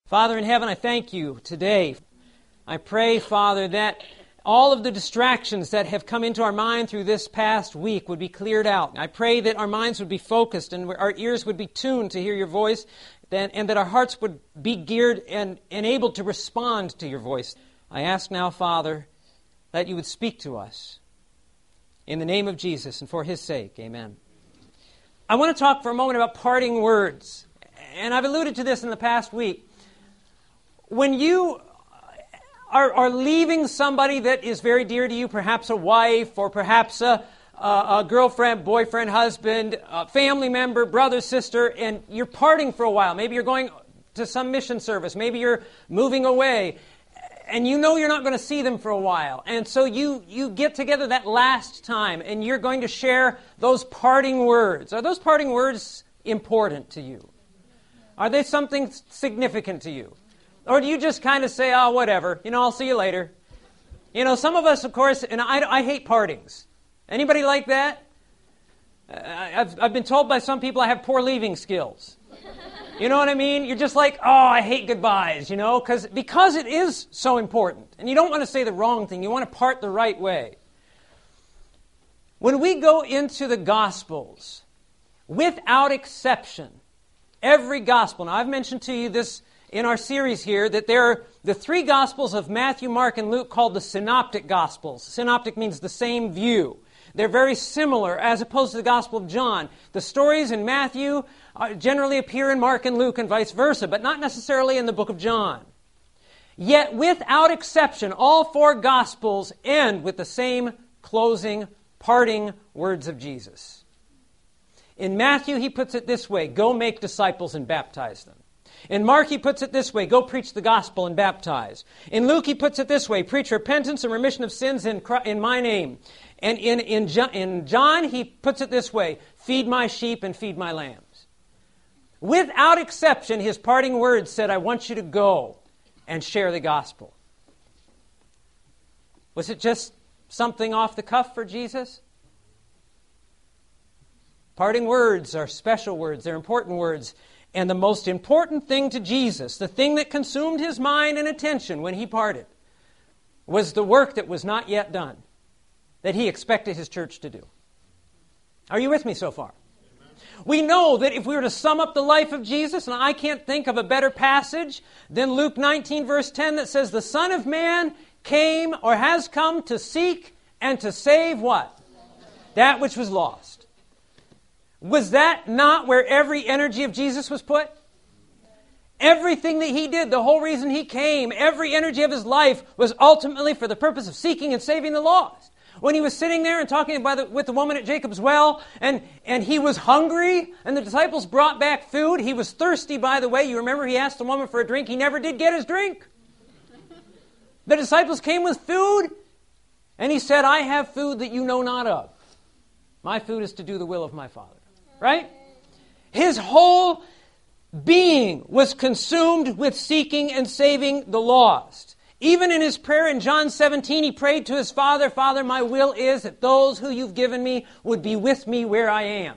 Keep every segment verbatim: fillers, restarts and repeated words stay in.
Father in heaven, I thank you today. I pray, Father, that all of the distractions that have come into our mind through this past week would be cleared out. I pray that our minds would be focused and our ears would be tuned to hear your voice, and that our hearts would be geared and, and able to respond to your voice. I ask now, Father, that you would speak to us. In the name of Jesus and for His sake, amen. I want to talk for a moment about parting words. And I've alluded to this in the past week. When you are, are leaving somebody that is very dear to you, perhaps a wife or perhaps a, a, a girlfriend, boyfriend, husband, a family member, brother, sister, and you're parting for a while. Maybe you're going to some mission service. Maybe you're moving away. And you know you're not going to see them for a while. And so you, you get together that last time and you're going to share those parting words. Are those parting words important to you? Are they something significant to you? Or do you just kind of say, oh, whatever, you know, I'll see you later. You know, some of us, of course, and I, I hate partings. Anybody like that? Uh, I've, I've been told by some people I have poor leaving skills. You know what I mean? You're just like, oh, I hate goodbyes, you know, because because it is so important. And you don't want to say the wrong thing. You want to part the right way. When we go into the Gospels, without exception, every Gospel, now I've mentioned to you this in our series here, that there are the three Gospels of Matthew, Mark, and Luke called the Synoptic Gospels. Synoptic means the same view. They're very similar as opposed to the Gospel of John. The stories in Matthew uh, generally appear in Mark and Luke and vice versa, but not necessarily in the book of John. Yet, without exception, all four Gospels end with the same closing, parting words of Jesus. In Matthew, he puts it this way, go make disciples and baptize them. In Mark, he puts it this way, go preach the gospel and baptize. In Luke, he puts it this way, preach repentance and remission of sins in, in my name. And in, in, in John, he puts it this way, feed my sheep and feed my lambs. Without exception, his parting words said, I want you to go and share the gospel. Was it just something off the cuff for Jesus? Parting words are special words, they're important words. And the most important thing to Jesus, the thing that consumed his mind and attention when he parted, was the work that was not yet done, that he expected his church to do. Are you with me so far? Amen. We know that if we were to sum up the life of Jesus, and I can't think of a better passage than Luke nineteen, verse ten, that says, the Son of Man came or has come to seek and to save what? That which was lost. Was that not where every energy of Jesus was put? Everything that he did, the whole reason he came, every energy of his life was ultimately for the purpose of seeking and saving the lost. When he was sitting there and talking about the, with the woman at Jacob's well, and, and he was hungry, and the disciples brought back food. He was thirsty, by the way. You remember he asked the woman for a drink. He never did get his drink. The disciples came with food, and he said, I have food that you know not of. My food is to do the will of my Father. Right? His whole being was consumed with seeking and saving the lost. Even in his prayer in John seventeen, he prayed to his Father, Father, my will is that those who you've given me would be with me where I am.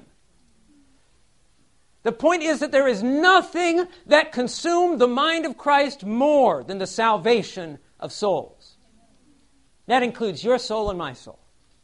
The point is that there is nothing that consumed the mind of Christ more than the salvation of souls. That includes your soul and my soul.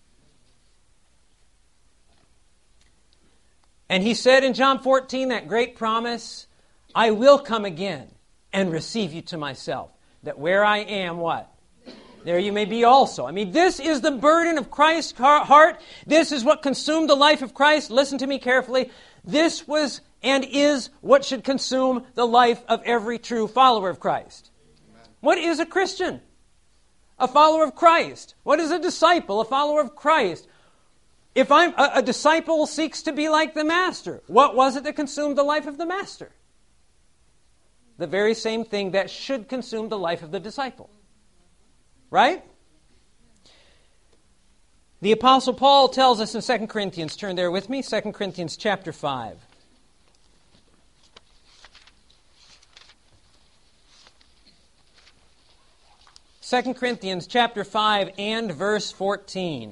And he said in John fourteen, that great promise, I will come again and receive you to myself, that where I am, what? There you may be also. I mean, this is the burden of Christ's heart. This is what consumed the life of Christ. Listen to me carefully. This was and is what should consume the life of every true follower of Christ. Amen. What is a Christian? A follower of Christ. What is a disciple? A follower of Christ. If I'm a, a disciple seeks to be like the master, what was it that consumed the life of the master? The very same thing that should consume the life of the disciple. Right? The Apostle Paul tells us in Second Corinthians, turn there with me, Second Corinthians chapter five. Second Corinthians chapter five and verse fourteen.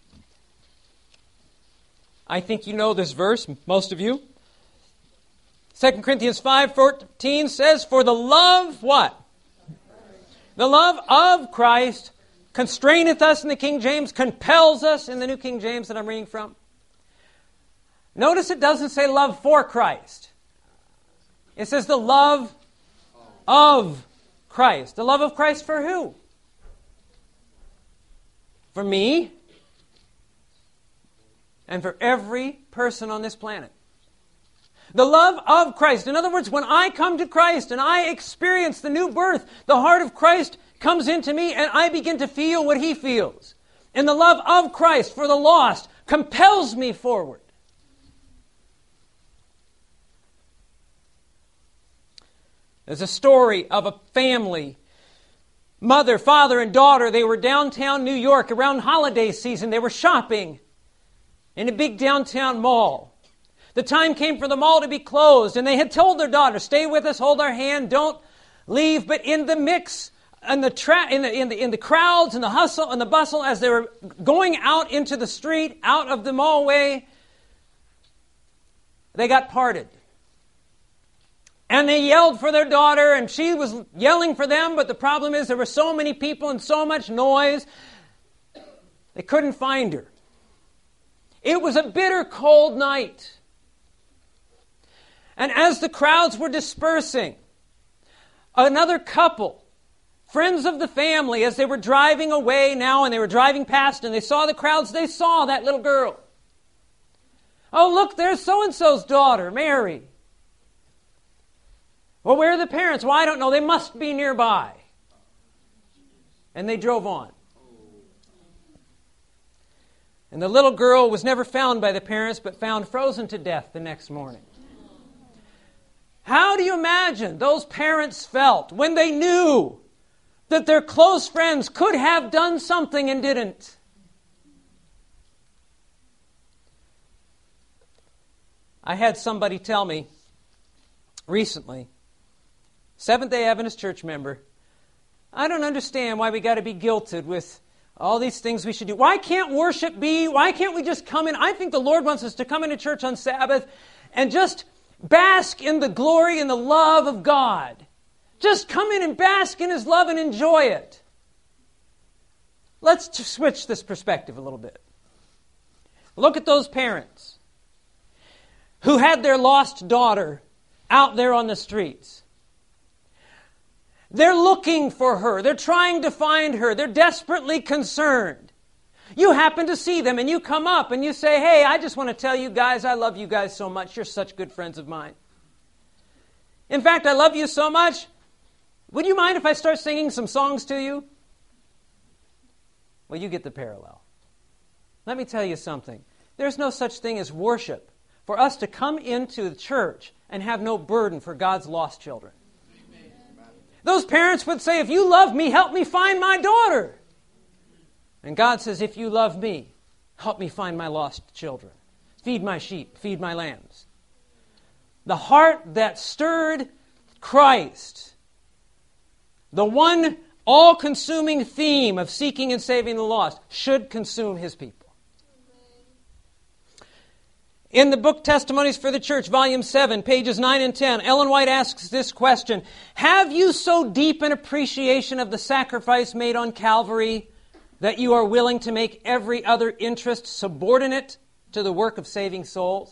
I think you know this verse, most of you. Second Corinthians five fourteen says, for the love, what? The love of Christ constraineth us in the King James, compels us in the New King James that I'm reading from. Notice it doesn't say love for Christ. It says the love of Christ. The love of Christ for who? For me and for every person on this planet. The love of Christ. In other words, when I come to Christ and I experience the new birth, the heart of Christ comes into me and I begin to feel what He feels. And the love of Christ for the lost compels me forward. There's a story of a family, mother, father, and daughter. They were downtown New York around holiday season. They were shopping in a big downtown mall. The time came for the mall to be closed, and they had told their daughter, stay with us, hold our hand, don't leave. But in the mix, and the, tra- in, the, in, the, in the crowds and the hustle and the bustle, as they were going out into the street, out of the mallway, they got parted. And they yelled for their daughter, and she was yelling for them, but the problem is there were so many people and so much noise, they couldn't find her. It was a bitter cold night. And as the crowds were dispersing, another couple, friends of the family, as they were driving away now and they were driving past and they saw the crowds, they saw that little girl. Oh, look, there's so-and-so's daughter, Mary. Well, where are the parents? Well, I don't know. They must be nearby. And they drove on. And the little girl was never found by the parents, but found frozen to death the next morning. How do you imagine those parents felt when they knew that their close friends could have done something and didn't? I had somebody tell me recently, Seventh-day Adventist church member, I don't understand why we got to be guilted with all these things we should do. Why can't worship be? Why can't we just come in? I think the Lord wants us to come into church on Sabbath and just bask in the glory and the love of God. Just come in and bask in His love and enjoy it. Let's switch this perspective a little bit. Look at those parents who had their lost daughter out there on the streets. They're looking for her. They're trying to find her. They're desperately concerned. You happen to see them and you come up and you say, hey, I just want to tell you guys, I love you guys so much. You're such good friends of mine. In fact, I love you so much. Would you mind if I start singing some songs to you? Well, you get the parallel. Let me tell you something. There's no such thing as worship for us to come into the church and have no burden for God's lost children. Amen. Those parents would say, if you love me, help me find my daughter. And God says, if you love me, help me find my lost children. Feed my sheep, feed my lambs. The heart that stirred Christ, the one all-consuming theme of seeking and saving the lost, should consume His people. In the book Testimonies for the Church, Volume seven, pages nine and ten, Ellen White asks this question: have you so deep an appreciation of the sacrifice made on Calvary that you are willing to make every other interest subordinate to the work of saving souls?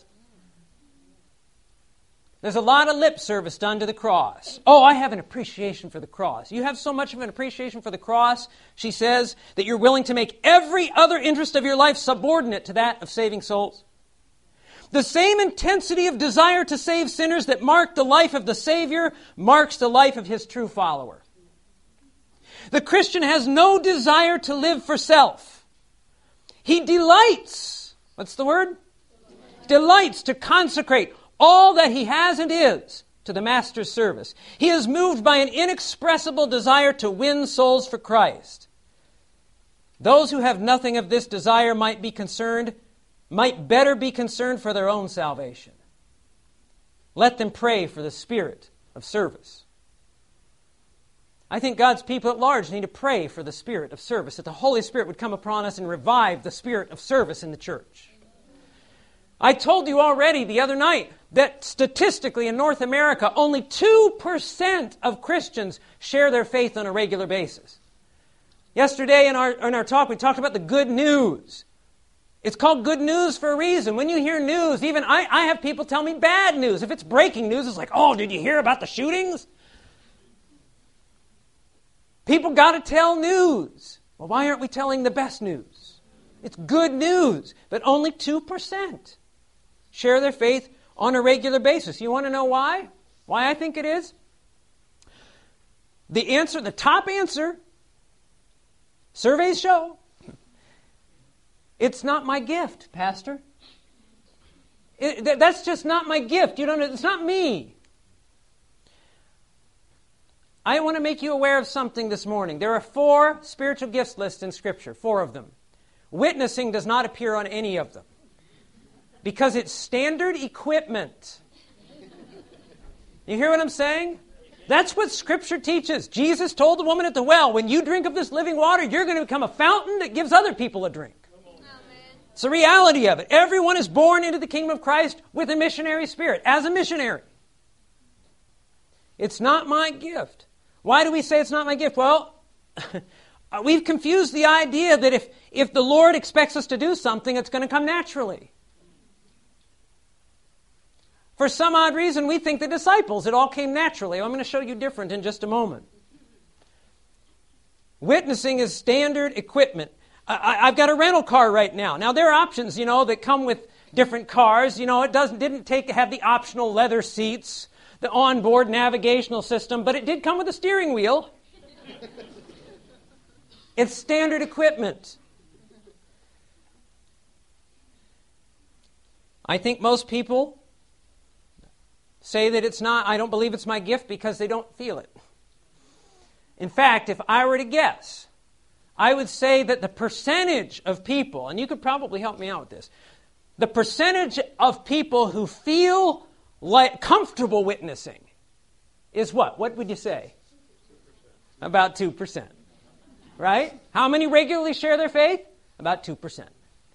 There's a lot of lip service done to the cross. Oh, I have an appreciation for the cross. You have so much of an appreciation for the cross, she says, that you're willing to make every other interest of your life subordinate to that of saving souls. The same intensity of desire to save sinners that marked the life of the Savior marks the life of His true follower. The Christian has no desire to live for self. He delights, what's the word? Delights, delights to consecrate all that he has and is to the Master's service. He is moved by an inexpressible desire to win souls for Christ. Those who have nothing of this desire might be concerned, might better be concerned for their own salvation. Let them pray for the spirit of service. I think God's people at large need to pray for the spirit of service, that the Holy Spirit would come upon us and revive the spirit of service in the church. I told you already the other night that statistically in North America, only two percent of Christians share their faith on a regular basis. Yesterday in our, in our talk, we talked about the good news. It's called good news for a reason. When you hear news, even I, I have people tell me bad news. If it's breaking news, it's like, oh, did you hear about the shootings? People got to tell news. Well, why aren't we telling the best news? It's good news, but only two percent share their faith on a regular basis. You want to know why? Why I think it is? The answer, the top answer, surveys show, it's not my gift, Pastor. It, th- that's just not my gift. You don't. It's not me. I want to make you aware of something this morning. There are four spiritual gifts listed in Scripture, four of them. Witnessing does not appear on any of them because it's standard equipment. You hear what I'm saying? That's what Scripture teaches. Jesus told the woman at the well, when you drink of this living water, you're going to become a fountain that gives other people a drink. It's the reality of it. Everyone is born into the kingdom of Christ with a missionary spirit, as a missionary. It's not my gift. Why do we say it's not my gift? Well, we've confused the idea that if, if the Lord expects us to do something, it's going to come naturally. For some odd reason, we think the disciples, it all came naturally. I'm going to show you different in just a moment. Witnessing is standard equipment. I, I've got a rental car right now. Now, there are options, you know, that come with different cars. You know, it doesn't didn't take have the optional leather seats, the onboard navigational system, but it did come with a steering wheel. It's standard equipment. I think most people say that it's not, I don't believe it's my gift because they don't feel it. In fact, if I were to guess, I would say that the percentage of people, and you could probably help me out with this, the percentage of people who feel like comfortable witnessing is what? What would you say? About two percent. Right? How many regularly share their faith? About two percent.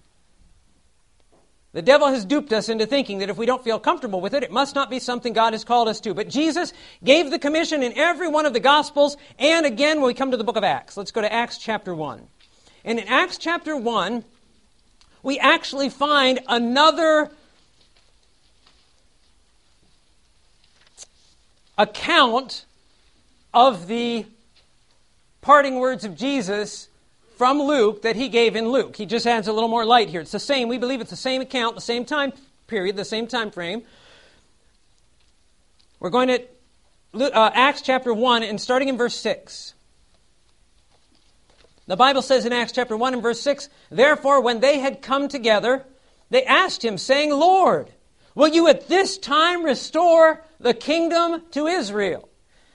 The devil has duped us into thinking that if we don't feel comfortable with it, it must not be something God has called us to. But Jesus gave the commission in every one of the Gospels, and again when we come to the book of Acts. Let's go to Acts chapter one. And in Acts chapter one, we actually find another account of the parting words of Jesus from Luke that he gave in Luke. He just adds a little more light here. It's the same. We believe it's the same account, the same time period, the same time frame. We're going to uh, Acts chapter one and starting in verse six. The Bible says in Acts chapter one and verse six, "Therefore, when they had come together, they asked him, saying, Lord, will you at this time restore the kingdom to Israel?"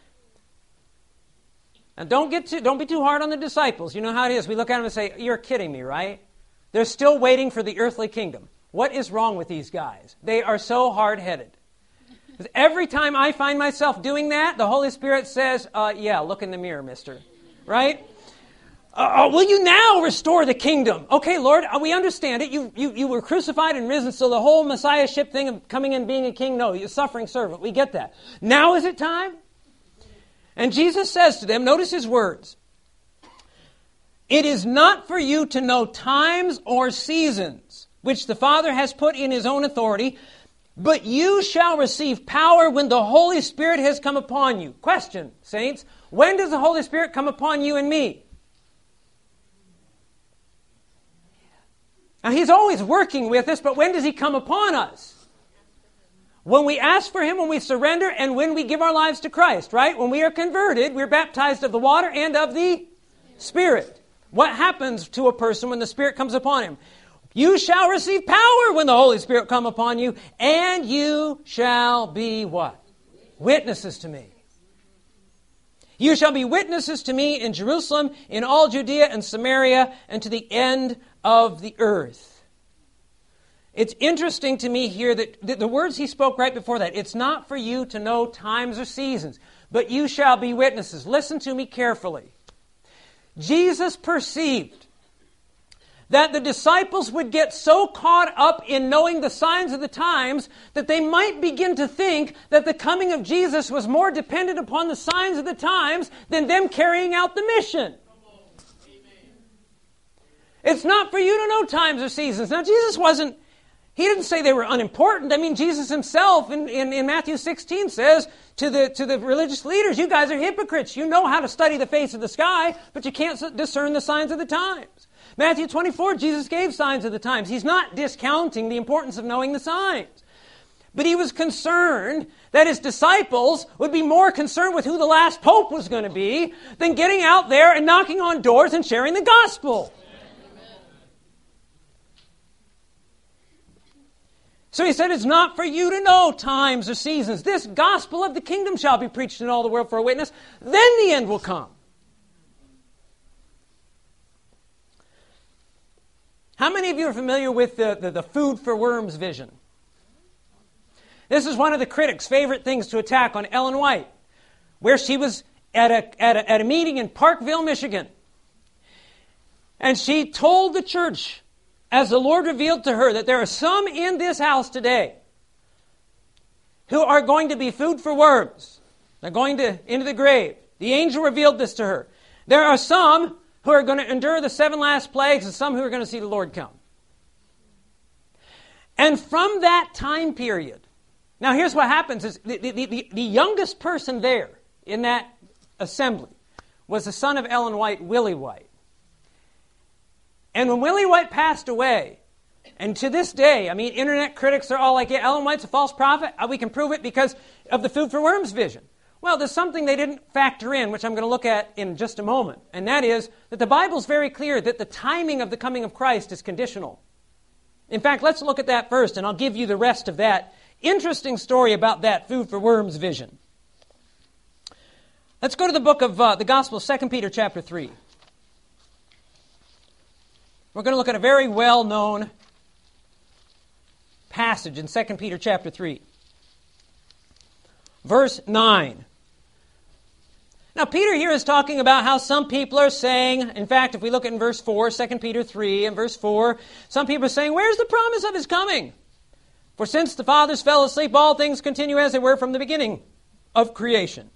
And don't get too, don't be too hard on the disciples. You know how it is. We look at them and say, "You're kidding me, right?" They're still waiting for the earthly kingdom. What is wrong with these guys? They are so hard-headed. Every time I find myself doing that, the Holy Spirit says, uh, yeah, look in the mirror, mister. Right? Uh, uh, will you now restore the kingdom? Okay, Lord, uh, we understand it. You, you, you were crucified and risen, so the whole messiahship thing of coming and being a king, no, you're a suffering servant. We get that. Now is it time? And Jesus says to them, notice his words, "It is not for you to know times or seasons, which the Father has put in his own authority, but you shall receive power when the Holy Spirit has come upon you." Question, saints, when does the Holy Spirit come upon you and me? Now, he's always working with us, but when does he come upon us? When we ask for him, when we surrender, and when we give our lives to Christ, right? When we are converted, we're baptized of the water and of the Spirit. What happens to a person when the Spirit comes upon him? You shall receive power when the Holy Spirit come upon you, and you shall be what? Witnesses to me. You shall be witnesses to me in Jerusalem, in all Judea and Samaria, and to the end of the earth. It's interesting to me here that the words he spoke right before that, it's not for you to know times or seasons, but you shall be witnesses. Listen to me carefully. Jesus perceived that the disciples would get so caught up in knowing the signs of the times that they might begin to think that the coming of Jesus was more dependent upon the signs of the times than them carrying out the mission. It's not for you to know times or seasons. Now, Jesus wasn't, he didn't say they were unimportant. I mean, Jesus himself in, in, in Matthew sixteen says to the, to the religious leaders, you guys are hypocrites. You know how to study the face of the sky, but you can't discern the signs of the times. Matthew twenty-four, Jesus gave signs of the times. He's not discounting the importance of knowing the signs. But he was concerned that his disciples would be more concerned with who the last pope was going to be than getting out there and knocking on doors and sharing the gospel. So he said, it's not for you to know times or seasons. This gospel of the kingdom shall be preached in all the world for a witness. Then the end will come. How many of you are familiar with the, the, the food for worms vision? This is one of the critics' favorite things to attack on Ellen White, where she was at a, at a, at a meeting in Parkville, Michigan. And she told the church, as the Lord revealed to her, that there are some in this house today who are going to be food for worms. They're going to into the grave. The angel revealed this to her. There are some who are going to endure the seven last plagues and some who are going to see the Lord come. And from that time period, now here's what happens is the, the, the, the youngest person there in that assembly was the son of Ellen White, Willie White. And when Willie White passed away, and to this day, I mean, internet critics are all like, yeah, Ellen White's a false prophet. We can prove it because of the food for worms vision. Well, there's something they didn't factor in, which I'm going to look at in just a moment. And that is that the Bible's very clear that the timing of the coming of Christ is conditional. In fact, let's look at that first, and I'll give you the rest of that interesting story about that food for worms vision. Let's go to the book of uh, the Gospel, Second Peter chapter three. We're going to look at a very well-known passage in Second Peter chapter three. Verse nine. Now, Peter here is talking about how some people are saying, in fact, if we look at in verse four, Second Peter three and verse four, some people are saying, where's the promise of his coming? For since the fathers fell asleep, all things continue as they were from the beginning of creation.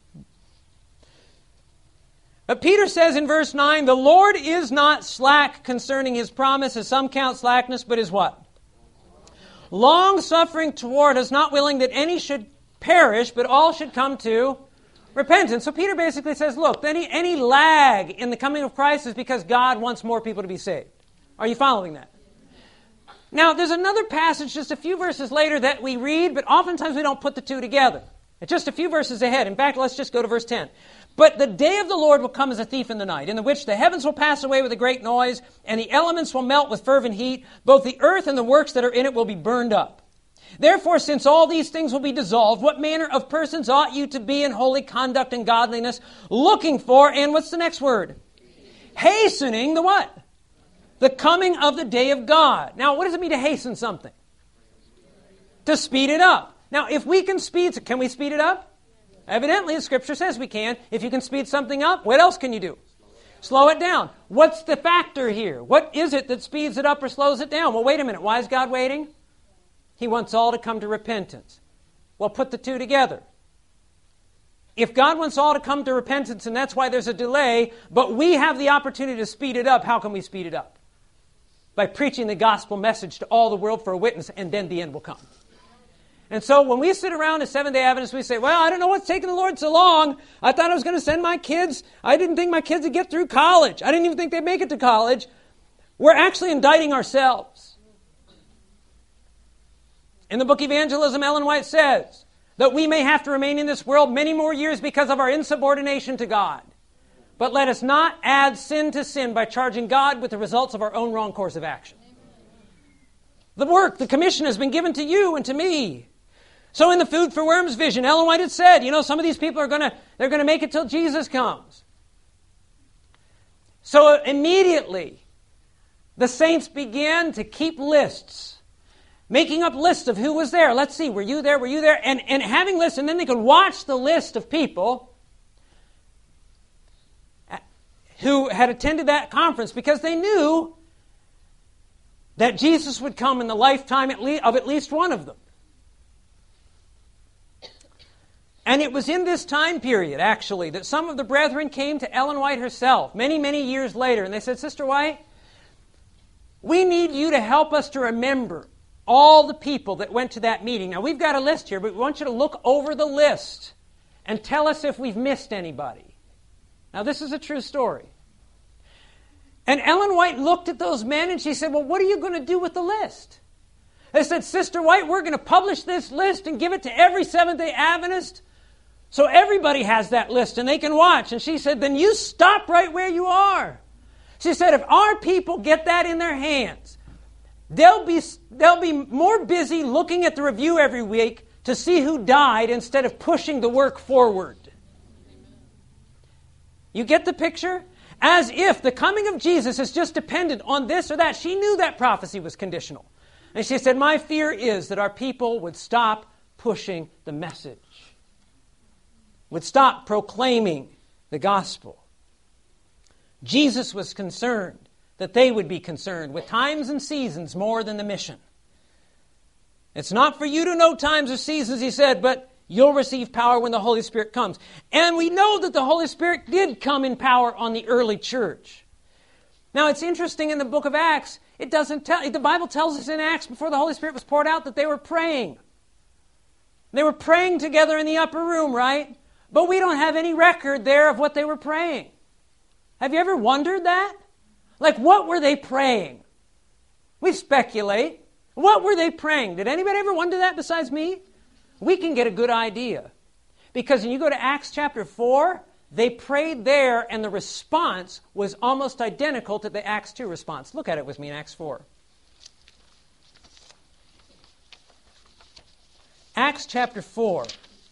But Peter says in verse nine, the Lord is not slack concerning his promise, as some count slackness, but is what? Long-suffering toward us, not willing that any should perish, but all should come to repentance. So Peter basically says, look, any, any lag in the coming of Christ is because God wants more people to be saved. Are you following that? Now, there's another passage just a few verses later that we read, but oftentimes we don't put the two together. It's just a few verses ahead. In fact, let's just go to verse ten. But the day of the Lord will come as a thief in the night, in the which the heavens will pass away with a great noise, and the elements will melt with fervent heat. Both the earth and the works that are in it will be burned up. Therefore, since all these things will be dissolved, what manner of persons ought you to be in holy conduct and godliness, looking for, and what's the next word? Hastening the what? The coming of the day of God. Now, what does it mean to hasten something? To speed it up. Now, if we can speed, can we speed it up? Evidently, the Scripture says we can. If you can speed something up, what else can you do? Slow it down. What's the factor here? What is it that speeds it up or slows it down? Well, wait a minute. Why is God waiting? He wants all to come to repentance. Well, put the two together. If God wants all to come to repentance, and that's why there's a delay, but we have the opportunity to speed it up, how can we speed it up? By preaching the gospel message to all the world for a witness, and then the end will come. And so when we sit around as Seventh-day Adventists, we say, well, I don't know what's taking the Lord so long. I thought I was going to send my kids. I didn't think my kids would get through college. I didn't even think they'd make it to college. We're actually indicting ourselves. In the book Evangelism, Ellen White says that we may have to remain in this world many more years because of our insubordination to God. But let us not add sin to sin by charging God with the results of our own wrong course of action. The work, the commission has been given to you and to me. So in the food for worms vision, Ellen White had said, you know, some of these people are going to, they're going to make it till Jesus comes. So immediately, the saints began to keep lists, making up lists of who was there. Let's see, were you there, were you there? And, and having lists, and then they could watch the list of people who had attended that conference because they knew that Jesus would come in the lifetime at le- of at least one of them. And it was in this time period, actually, that some of the brethren came to Ellen White herself, many, many years later, and they said, Sister White, we need you to help us to remember all the people that went to that meeting. Now, we've got a list here, but we want you to look over the list and tell us if we've missed anybody. Now, this is a true story. And Ellen White looked at those men and she said, well, what are you going to do with the list? They said, Sister White, we're going to publish this list and give it to every Seventh-day Adventist so everybody has that list and they can watch. And she said, then you stop right where you are. She said, if our people get that in their hands, they'll be, they'll be more busy looking at the review every week to see who died instead of pushing the work forward. You get the picture? As if the coming of Jesus is just dependent on this or that. She knew that prophecy was conditional. And she said, my fear is that our people would stop pushing the message, would stop proclaiming the gospel. Jesus was concerned that they would be concerned with times and seasons more than the mission. It's not for you to know times or seasons, he said, but you'll receive power when the Holy Spirit comes. And we know that the Holy Spirit did come in power on the early church. Now, it's interesting in the book of Acts, it doesn't tell, the Bible tells us in Acts before the Holy Spirit was poured out that they were praying. They were praying together in the upper room, right? But we don't have any record there of what they were praying. Have you ever wondered that? Like, what were they praying? We speculate. What were they praying? Did anybody ever wonder that besides me? We can get a good idea. Because when you go to Acts chapter four, they prayed there and the response was almost identical to the Acts two response. Look at it with me in Acts four. Acts chapter four.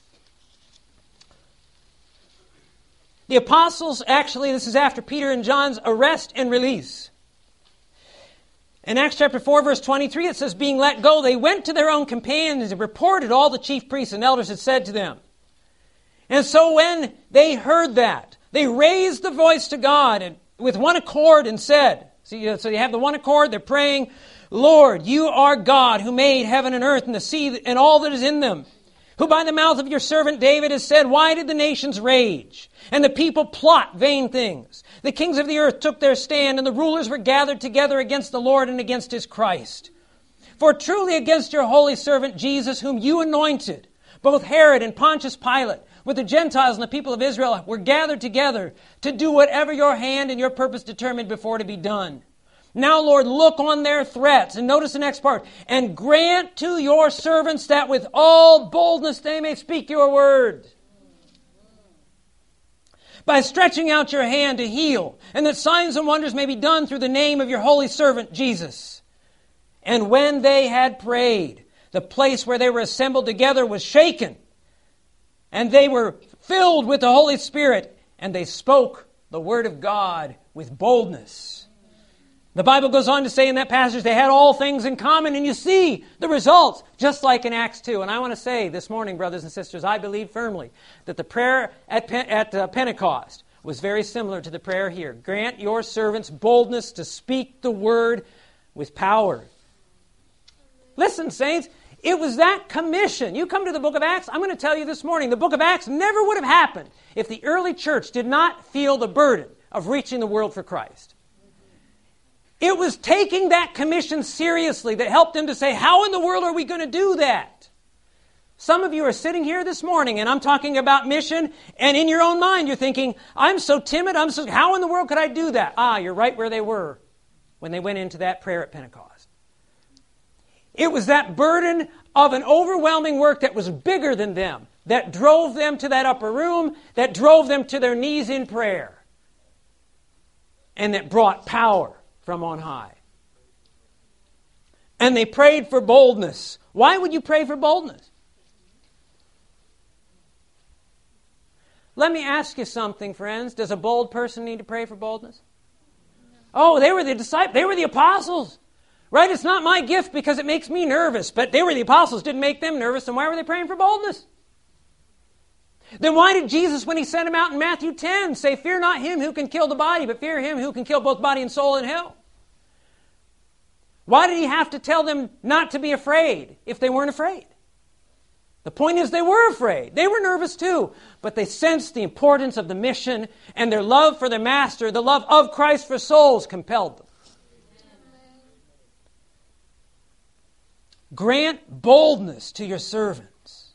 The apostles, actually, this is after Peter and John's arrest and release. In Acts chapter four, verse twenty-three, it says, being let go, they went to their own companions and reported all the chief priests and elders had said to them. And so when they heard that, they raised the voice to God and with one accord and said, so you, so you have the one accord, they're praying, Lord, you are God who made heaven and earth and the sea and all that is in them, who by the mouth of your servant David has said, why did the nations rage and the people plot vain things? The kings of the earth took their stand and the rulers were gathered together against the Lord and against his Christ. For truly against your holy servant Jesus, whom you anointed, both Herod and Pontius Pilate, with the Gentiles and the people of Israel, were gathered together to do whatever your hand and your purpose determined before to be done. Now, Lord, look on their threats. And notice the next part. And grant to your servants that with all boldness they may speak your word. By stretching out your hand to heal. And that signs and wonders may be done through the name of your holy servant Jesus. And when they had prayed, the place where they were assembled together was shaken. And they were filled with the Holy Spirit. And they spoke the word of God with boldness. The Bible goes on to say in that passage they had all things in common, and you see the results, just like in Acts two. And I want to say this morning, brothers and sisters, I believe firmly that the prayer at, Pen- at uh, Pentecost was very similar to the prayer here. Grant your servants boldness to speak the word with power. Listen, saints, it was that commission. You come to the book of Acts, I'm going to tell you this morning, the book of Acts never would have happened if the early church did not feel the burden of reaching the world for Christ. It was taking that commission seriously that helped them to say, how in the world are we going to do that? Some of you are sitting here this morning, and I'm talking about mission, and in your own mind you're thinking, I'm so timid, I'm so, how in the world could I do that? Ah, you're right where they were when they went into that prayer at Pentecost. It was that burden of an overwhelming work that was bigger than them, that drove them to that upper room, that drove them to their knees in prayer, and that brought power from on high. And they prayed for boldness. Why would you pray for boldness? Let me ask you something, friends. Does a bold person need to pray for boldness? Oh, they were the disciples. They were the apostles. Right? It's not my gift because it makes me nervous. But they were the apostles. Didn't make them nervous. And why were they praying for boldness? Then why did Jesus, when he sent them out in Matthew ten, say, fear not him who can kill the body, but fear him who can kill both body and soul in hell? Why did he have to tell them not to be afraid if they weren't afraid? The point is they were afraid. They were nervous too. But they sensed the importance of the mission, and their love for their master, the love of Christ for souls, compelled them. Grant boldness to your servants.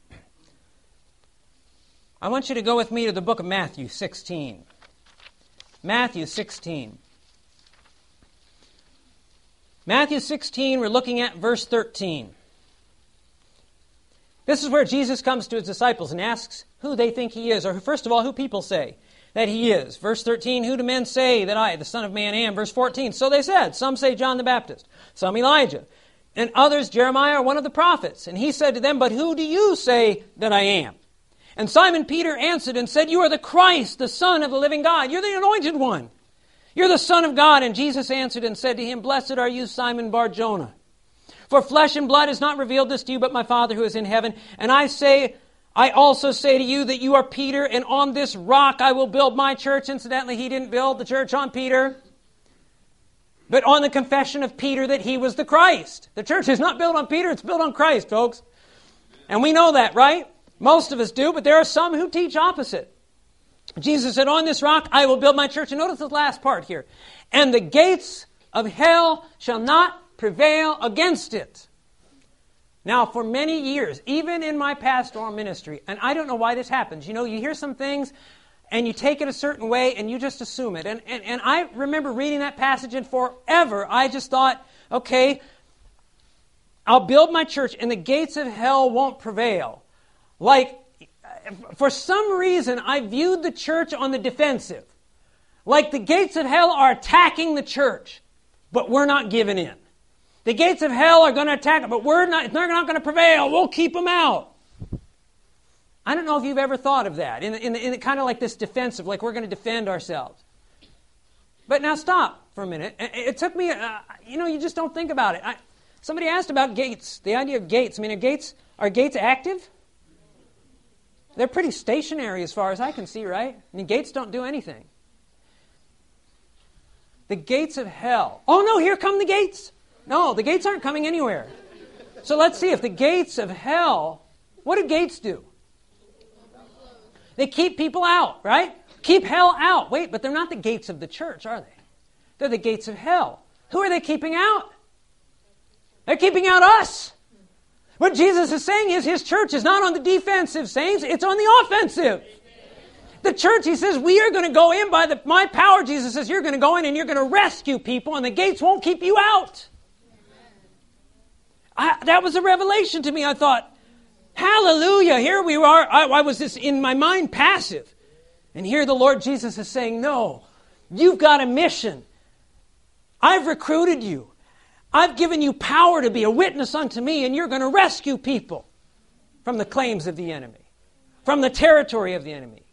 I want you to go with me to the book of Matthew sixteen. Matthew sixteen. Matthew sixteen, we're looking at verse thirteen. This is where Jesus comes to his disciples and asks who they think he is, or first of all, who people say that he is. Verse thirteen, who do men say that I, the Son of Man, am? Verse fourteen, so they said, some say John the Baptist, some Elijah, and others Jeremiah or one of the prophets. And he said to them, but who do you say that I am? And Simon Peter answered and said, you are the Christ, the Son of the living God. You're the anointed one. You're the Son of God. And Jesus answered and said to him, blessed are you, Simon Bar-Jonah. For flesh and blood has not revealed this to you, but my Father who is in heaven. And I say, I also say to you that you are Peter, and on this rock I will build my church. Incidentally, he didn't build the church on Peter, but on the confession of Peter that he was the Christ. The church is not built on Peter, it's built on Christ, folks. And we know that, right? Most of us do, but there are some who teach opposite. Jesus said, on this rock I will build my church. And notice the last part here. And the gates of hell shall not prevail against it. Now, for many years, even in my pastoral ministry, and I don't know why this happens. You know, you hear some things and you take it a certain way and you just assume it. And, and, and I remember reading that passage, and forever I just thought, okay, I'll build my church and the gates of hell won't prevail. Like, for some reason, I viewed the church on the defensive. Like the gates of hell are attacking the church, but we're not giving in. The gates of hell are going to attack it, but we're not, they're not going to prevail. We'll keep them out. I don't know if you've ever thought of that, in, in, in kind of like this defensive, like we're going to defend ourselves. But now stop for a minute. It, it took me, uh, you know, you just don't think about it. I, somebody asked about gates, the idea of gates. I mean, are gates, are gates active? They're pretty stationary as far as I can see, right? I mean, gates don't do anything. The gates of hell. Oh no, here come the gates. No, the gates aren't coming anywhere. So let's see, if the gates of hell, what do gates do? They keep people out, right? Keep hell out. Wait, but they're not the gates of the church, are they? They're the gates of hell. Who are they keeping out? They're keeping out us. What Jesus is saying is his church is not on the defensive, saints. It's on the offensive. The church, he says, we are going to go in by the, my power. Jesus says, you're going to go in and you're going to rescue people, and the gates won't keep you out. I, that was a revelation to me. I thought, hallelujah, here we are. I, I was just in my mind passive. And here the Lord Jesus is saying, no, you've got a mission. I've recruited you. I've given you power to be a witness unto me, and you're going to rescue people from the claims of the enemy, from the territory of the enemy.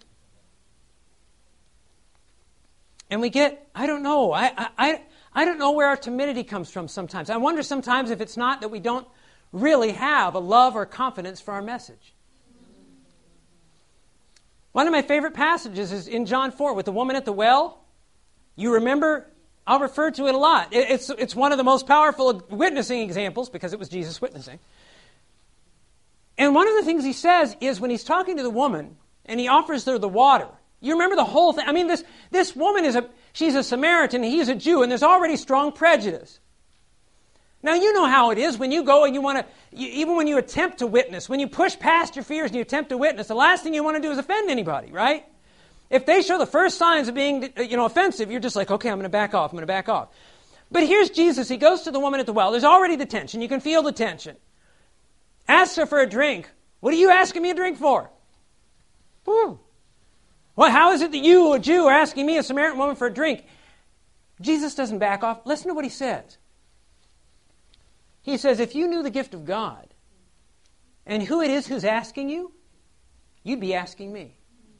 And we get, I don't know, I, I, I don't know where our timidity comes from sometimes. I wonder sometimes if it's not that we don't really have a love or confidence for our message. One of my favorite passages is in John four with the woman at the well. You remember, I'll refer to it a lot. It's, it's one of the most powerful witnessing examples because it was Jesus witnessing. And one of the things he says is when he's talking to the woman and he offers her the water. You remember the whole thing? I mean, this, this woman is a, she's a Samaritan, he's a Jew, and there's already strong prejudice. Now, you know how it is when you go and you want to, you, even when you attempt to witness, when you push past your fears and you attempt to witness, the last thing you want to do is offend anybody, right? If they show the first signs of being, you know, offensive, you're just like, okay, I'm going to back off, I'm going to back off. But here's Jesus. He goes to the woman at the well. There's already the tension. You can feel the tension. Asks her for a drink. What are you asking me a drink for? Whew. Well, how is it that you, a Jew, are asking me, a Samaritan woman, for a drink? Jesus doesn't back off. Listen to what he says. He says, if you knew the gift of God and who it is who's asking you, you'd be asking me.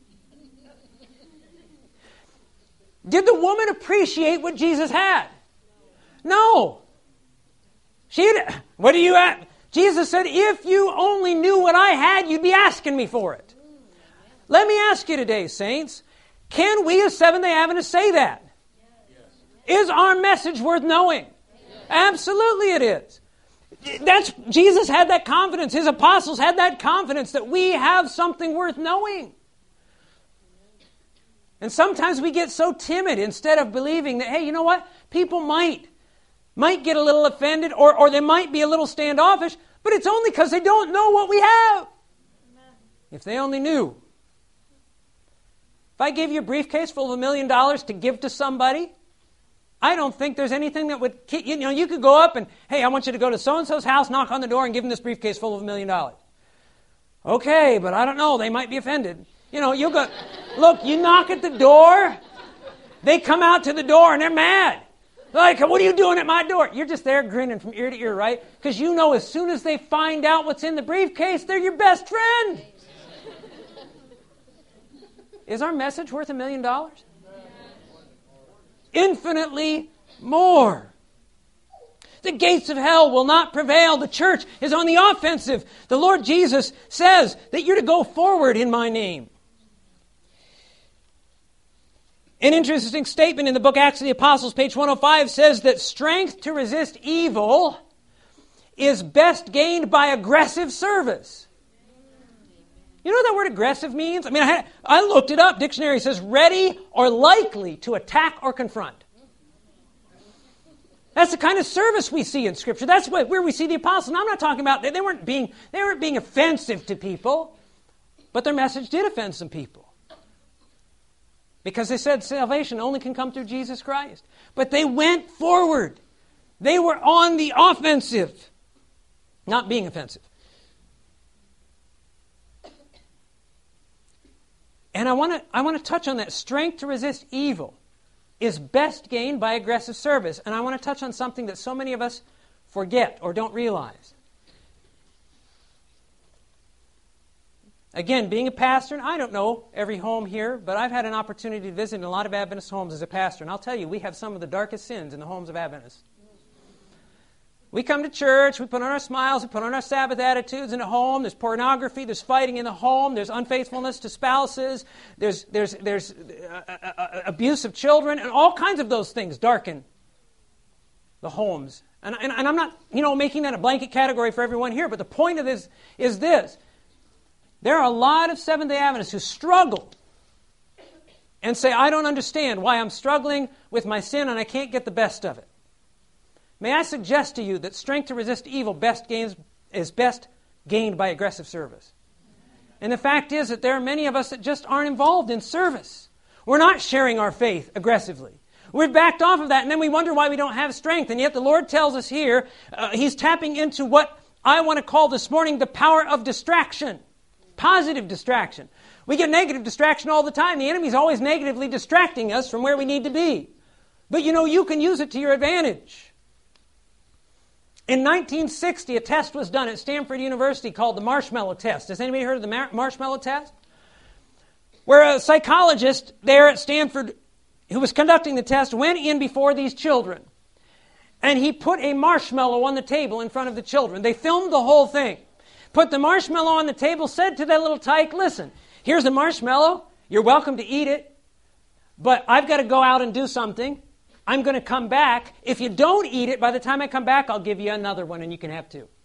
Did the woman appreciate what Jesus had? No. She had, what do you at? Jesus said, if you only knew what I had, you'd be asking me for it. Let me ask you today, saints, can we as Seventh-day Adventists say that? Yes. Is our message worth knowing? Yes. Absolutely it is. That's, Jesus had that confidence. His apostles had that confidence that we have something worth knowing. And sometimes we get so timid instead of believing that, hey, you know what? People might, might get a little offended or, or they might be a little standoffish, but it's only because they don't know what we have. Amen. If they only knew. If I gave you a briefcase full of a million dollars to give to somebody, I don't think there's anything that would keep, you know, you could go up and, hey, I want you to go to so-and-so's house, knock on the door, and give them this briefcase full of a million dollars. Okay, but I don't know. They might be offended. You know, you'll go, look, you knock at the door, they come out to the door and they're mad. They're like, what are you doing at my door? You're just there grinning from ear to ear, right? Because you know as soon as they find out what's in the briefcase, they're your best friend. Is our message worth a million dollars? Infinitely more. The gates of hell will not prevail. The church is on the offensive. The Lord Jesus says that you're to go forward in my name. An interesting statement in the book Acts of the Apostles, page one oh five, says that strength to resist evil is best gained by aggressive service. You know what that word aggressive means? I mean, I, had, I looked it up. Dictionary says ready or likely to attack or confront. That's the kind of service we see in Scripture. That's what, where we see the apostles. And I'm not talking about, they, they, weren't being, they weren't being offensive to people, but their message did offend some people. Because they said salvation only can come through Jesus Christ. But they went forward. They were on the offensive, not being offensive. And I want to I want to touch on that. Strength to resist evil is best gained by aggressive service. And I want to touch on something that so many of us forget or don't realize. Again, being a pastor, and I don't know every home here, but I've had an opportunity to visit in a lot of Adventist homes as a pastor. And I'll tell you, we have some of the darkest sins in the homes of Adventists. We come to church, we put on our smiles, we put on our Sabbath attitudes in the home. There's pornography, there's fighting in the home, there's unfaithfulness to spouses, there's, there's, there's uh, uh, abuse of children, and all kinds of those things darken the homes. And, and, and I'm not, you know, making that a blanket category for everyone here, but the point of this is this. There are a lot of Seventh-day Adventists who struggle and say, I don't understand why I'm struggling with my sin and I can't get the best of it. May I suggest to you that strength to resist evil best gains, is best gained by aggressive service. And the fact is that there are many of us that just aren't involved in service. We're not sharing our faith aggressively. We've backed off of that, and then we wonder why we don't have strength. And yet the Lord tells us here, uh, He's tapping into what I want to call this morning the power of distraction. Positive distraction. We get negative distraction all the time. The enemy's always negatively distracting us from where we need to be. But you know, you can use it to your advantage. In nineteen sixty, a test was done at Stanford University called the marshmallow test. Has anybody heard of the mar- marshmallow test? Where a psychologist there at Stanford who was conducting the test went in before these children. And he put a marshmallow on the table in front of the children. They filmed the whole thing. Put the marshmallow on the table, said to that little tyke, listen, here's a marshmallow. You're welcome to eat it. But I've got to go out and do something. I'm going to come back. If you don't eat it, by the time I come back, I'll give you another one and you can have two.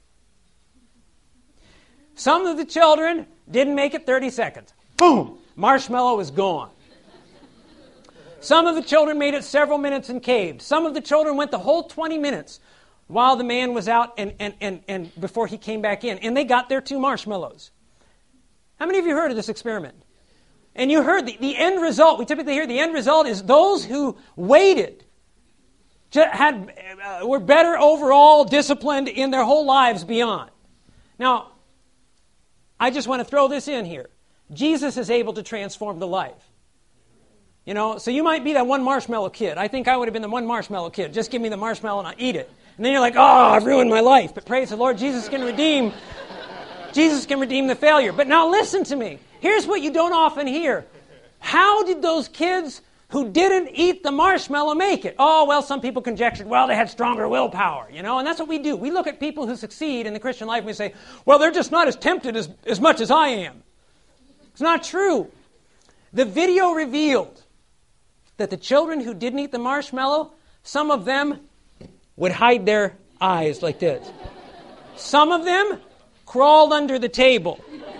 Some of the children didn't make it thirty seconds. Boom! Marshmallow is gone. Some of the children made it several minutes and caved. Some of the children went the whole twenty minutes while the man was out and, and, and, and before he came back in. And they got their two marshmallows. How many of you heard of this experiment? And you heard the, the end result. We typically hear the end result is those who waited had uh, were better overall disciplined in their whole lives beyond. Now, I just want to throw this in here. Jesus is able to transform the life. You know, so you might be that one marshmallow kid. I think I would have been the one marshmallow kid. Just give me the marshmallow and I'll eat it. And then you're like, oh, I've ruined my life. But praise the Lord, Jesus can redeem. Jesus can redeem the failure. But now listen to me. Here's what you don't often hear. How did those kids who didn't eat the marshmallow make it? Oh, well, some people conjectured, well, they had stronger willpower, you know, and that's what we do. We look at people who succeed in the Christian life and we say, well, they're just not as tempted as, as much as I am. It's not true. The video revealed that the children who didn't eat the marshmallow, some of them would hide their eyes like this. Some of them crawled under the table.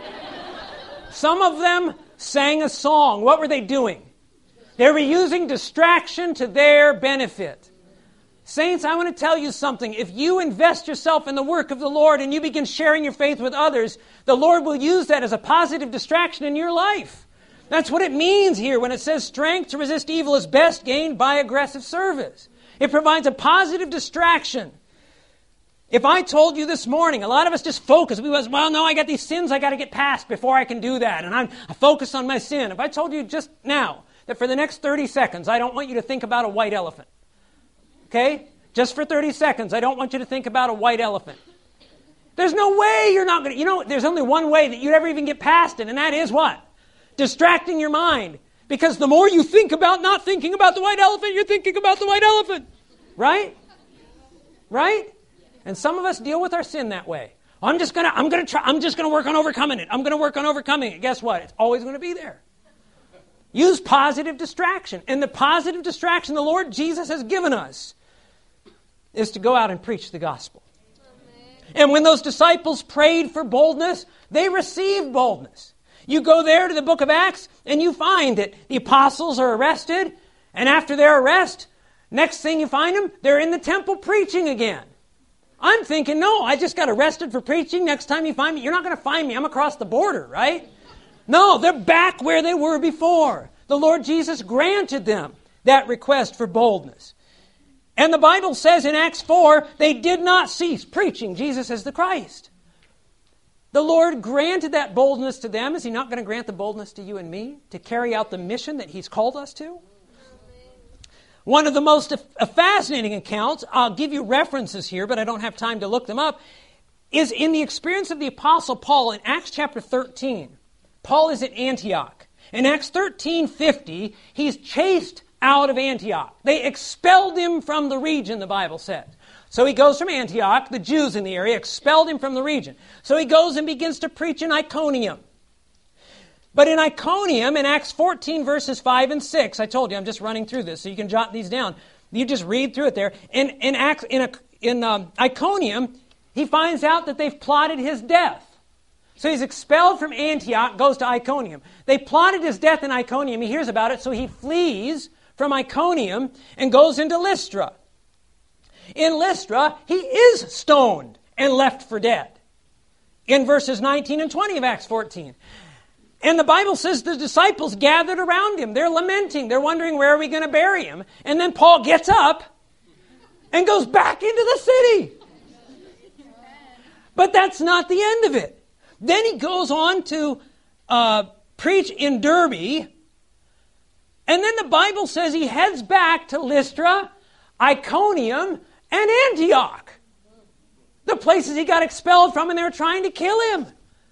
Some of them sang a song. What were they doing? They were using distraction to their benefit. Saints, I want to tell you something. If you invest yourself in the work of the Lord and you begin sharing your faith with others, the Lord will use that as a positive distraction in your life. That's what it means here when it says strength to resist evil is best gained by aggressive service. It provides a positive distraction. If I told you this morning, a lot of us just focus. We was, well, no, I got these sins I got to get past before I can do that. And I'm, I focus on my sin. If I told you just now that for the next thirty seconds, I don't want you to think about a white elephant. Okay? Just for thirty seconds, I don't want you to think about a white elephant. There's no way you're not going to, you know, there's only one way that you'd ever even get past it, and that is what? Distracting your mind. Because the more you think about not thinking about the white elephant, you're thinking about the white elephant. Right? Right? And some of us deal with our sin that way. I'm just gonna, I'm gonna try, I'm just gonna work on overcoming it. I'm gonna work on overcoming it. Guess what? It's always gonna be there. Use positive distraction. And the positive distraction the Lord Jesus has given us is to go out and preach the gospel. And when those disciples prayed for boldness, they received boldness. You go there to the book of Acts, and you find that the apostles are arrested, and after their arrest, next thing you find them, they're in the temple preaching again. I'm thinking, no, I just got arrested for preaching. Next time you find me, you're not going to find me. I'm across the border, right? No, they're back where they were before. The Lord Jesus granted them that request for boldness. And the Bible says in Acts four, they did not cease preaching Jesus as the Christ. The Lord granted that boldness to them. Is He not going to grant the boldness to you and me to carry out the mission that He's called us to? One of the most fascinating accounts, I'll give you references here, but I don't have time to look them up, is in the experience of the Apostle Paul in Acts chapter thirteen. Paul is at Antioch. In Acts thirteen fifty, he's chased out of Antioch. They expelled him from the region, the Bible says. So he goes from Antioch, the Jews in the area expelled him from the region. So he goes and begins to preach in Iconium. But in Iconium, in Acts fourteen, verses five and six, I told you, I'm just running through this, so you can jot these down. You just read through it there. In, in, Acts, in, in um, Iconium, he finds out that they've plotted his death. So he's expelled from Antioch, goes to Iconium. They plotted his death in Iconium. He hears about it, so he flees from Iconium and goes into Lystra. In Lystra, he is stoned and left for dead. In verses nineteen and twenty of Acts fourteen. And the Bible says the disciples gathered around him. They're lamenting. They're wondering, where are we going to bury him? And then Paul gets up and goes back into the city. But that's not the end of it. Then he goes on to uh, preach in Derbe. And then the Bible says he heads back to Lystra, Iconium, and Antioch. The places he got expelled from, and they were trying to kill him.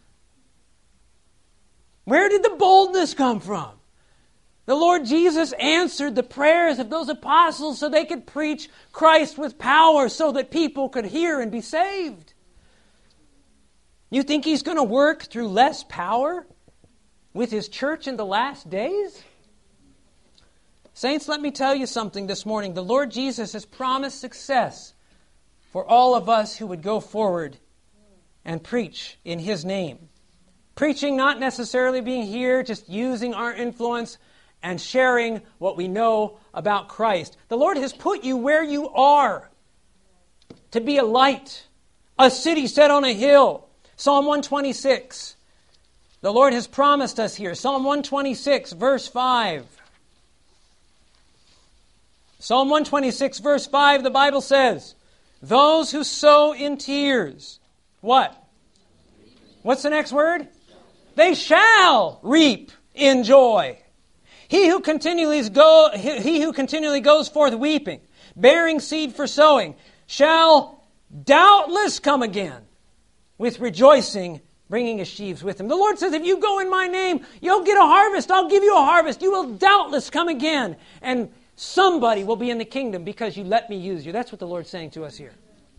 Where did the boldness come from? The Lord Jesus answered the prayers of those apostles so they could preach Christ with power so that people could hear and be saved. You think He's going to work through less power with His church in the last days? Saints, let me tell you something this morning. The Lord Jesus has promised success for all of us who would go forward and preach in His name. Preaching not necessarily being here, just using our influence and sharing what we know about Christ. The Lord has put you where you are to be a light, a city set on a hill. Psalm one twenty-six. The Lord has promised us here. Psalm one twenty-six, verse five. Psalm one twenty-six, verse five, the Bible says, those who sow in tears, what? What's the next word? They shall reap in joy. He who continually go, he who continually goes forth weeping, bearing seed for sowing, shall doubtless come again with rejoicing, bringing his sheaves with him. The Lord says, if you go in my name, you'll get a harvest. I'll give you a harvest. You will doubtless come again. And somebody will be in the kingdom because you let me use you. That's what the Lord's saying to us here.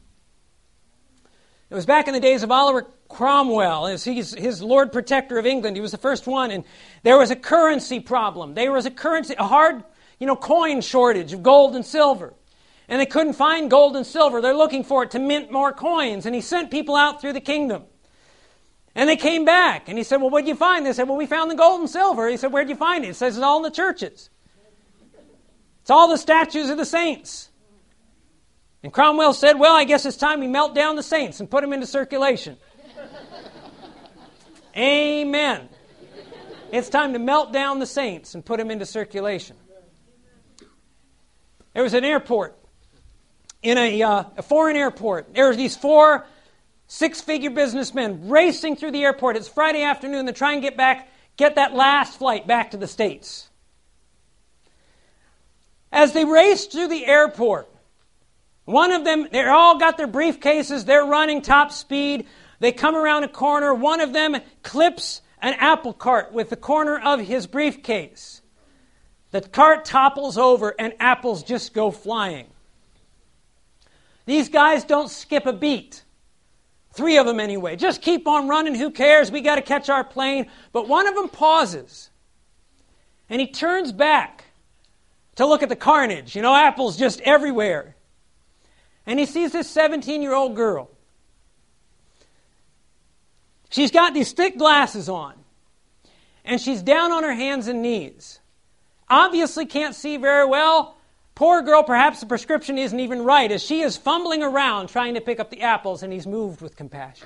It was back in the days of Oliver Cromwell. He's his Lord Protector of England. He was the first one. And there was a currency problem. There was a currency, a hard, you know, coin shortage of gold and silver. And they couldn't find gold and silver. They're looking for it to mint more coins. And he sent people out through the kingdom. And they came back. And he said, well, what did you find? They said, well, we found the gold and silver. He said, where'd you find it? He says, it's all in the churches. It's all the statues of the saints. And Cromwell said, well, I guess it's time we melt down the saints and put them into circulation. Amen. It's time to melt down the saints and put them into circulation. There was an airport, in a, uh, a foreign airport. There were these four six-figure businessmen racing through the airport. It's Friday afternoon. They're trying to get back, get that last flight back to the States. As they raced through the airport, one of them, they all got their briefcases. They're running top speed. They come around a corner. One of them clips an apple cart with the corner of his briefcase. The cart topples over and apples just go flying. These guys don't skip a beat. Three of them anyway. Just keep on running. Who cares? We got to catch our plane. But one of them pauses. And he turns back to look at the carnage. You know, apples just everywhere. And he sees this seventeen-year-old girl. She's got these thick glasses on. And she's down on her hands and knees. Obviously can't see very well. Poor girl, perhaps the prescription isn't even right, as she is fumbling around trying to pick up the apples, and he's moved with compassion.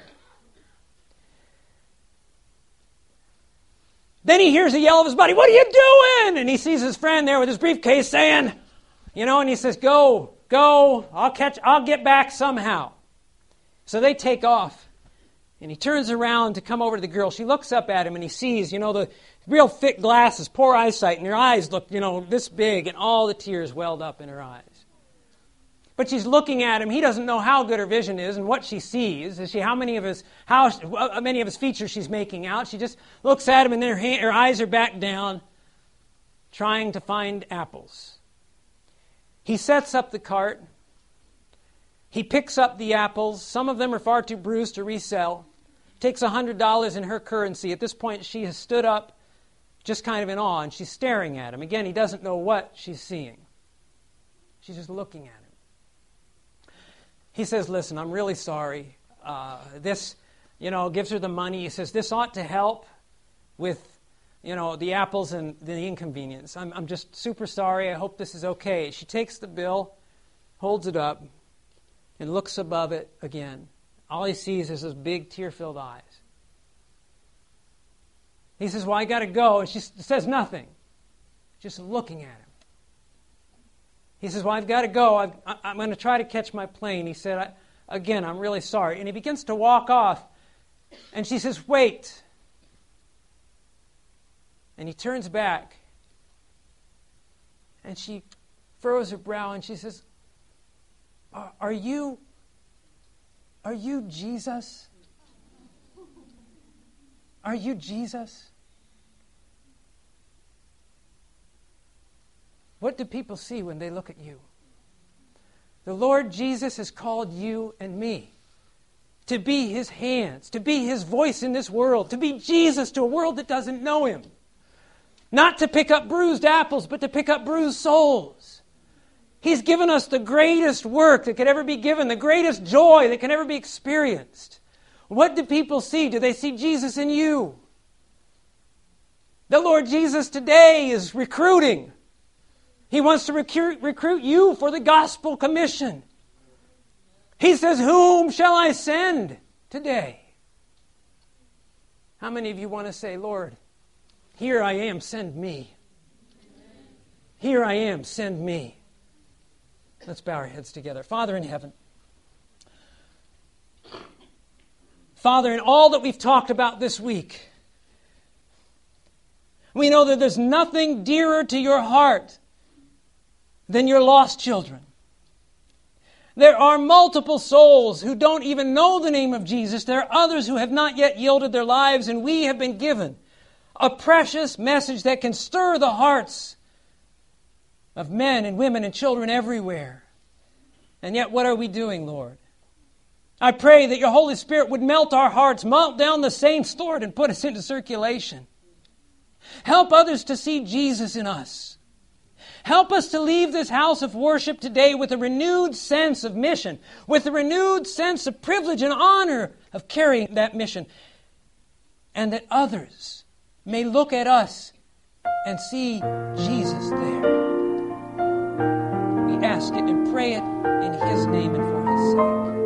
Then he hears a yell of his buddy, what are you doing? And he sees his friend there with his briefcase saying, you know, and he says, go, go, I'll catch, I'll get back somehow. So they take off. And he turns around to come over to the girl. She looks up at him and he sees, you know, the real thick glasses, poor eyesight, and her eyes look, you know, this big, and all the tears welled up in her eyes. But she's looking at him. He doesn't know how good her vision is and what she sees. Is she how many of his how many of his features she's making out? She just looks at him, and then her, hand, her eyes are back down, trying to find apples. He sets up the cart. He picks up the apples. Some of them are far too bruised to resell. Takes one hundred dollars in her currency. At this point, she has stood up, just kind of in awe, and she's staring at him. Again, he doesn't know what she's seeing. She's just looking at him. He says, listen, I'm really sorry. Uh, this, you know, gives her the money. He says, this ought to help with, you know, the apples and the inconvenience. I'm, I'm just super sorry. I hope this is okay. She takes the bill, holds it up, and looks above it again. All he sees is those big tear-filled eyes. He says, well, I got to go. And she says nothing, just looking at him. He says, well, I've got to go. I've, I'm going to try to catch my plane. He said, I, again, I'm really sorry. And he begins to walk off. And she says, wait. And he turns back. And she furrows her brow and she says, Are you, are you Jesus? Are you Jesus? What do people see when they look at you? The Lord Jesus has called you and me to be His hands, to be His voice in this world, to be Jesus to a world that doesn't know Him. Not to pick up bruised apples, but to pick up bruised souls. He's given us the greatest work that could ever be given, the greatest joy that can ever be experienced. What do people see? Do they see Jesus in you? The Lord Jesus today is recruiting. He wants to recruit, recruit you for the gospel commission. He says, whom shall I send today? How many of you want to say, Lord, here I am, send me. Here I am, send me. Let's bow our heads together. Father in heaven, Father, in all that we've talked about this week, we know that there's nothing dearer to your heart than your lost children. There are multiple souls who don't even know the name of Jesus. There are others who have not yet yielded their lives, and we have been given a precious message that can stir the hearts of men and women and children everywhere. And yet, what are we doing, Lord? I pray that your Holy Spirit would melt our hearts, melt down the saints, Lord, and put us into circulation. Help others to see Jesus in us. Help us to leave this house of worship today with a renewed sense of mission, with a renewed sense of privilege and honor of carrying that mission, and that others may look at us and see Jesus there. We ask it and pray it in His name and for His sake.